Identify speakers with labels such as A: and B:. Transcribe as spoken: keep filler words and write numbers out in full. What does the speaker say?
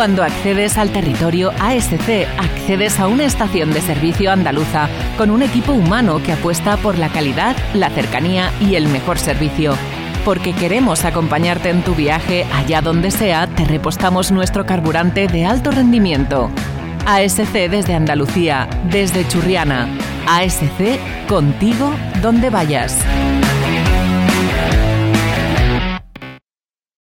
A: Cuando accedes al territorio A S C, accedes a una estación de servicio andaluza con un equipo humano que apuesta por la calidad, la cercanía y el mejor servicio. Porque queremos acompañarte en tu viaje allá donde sea, te repostamos nuestro carburante de alto rendimiento. A S C desde Andalucía, desde Churriana. A S C, contigo donde vayas.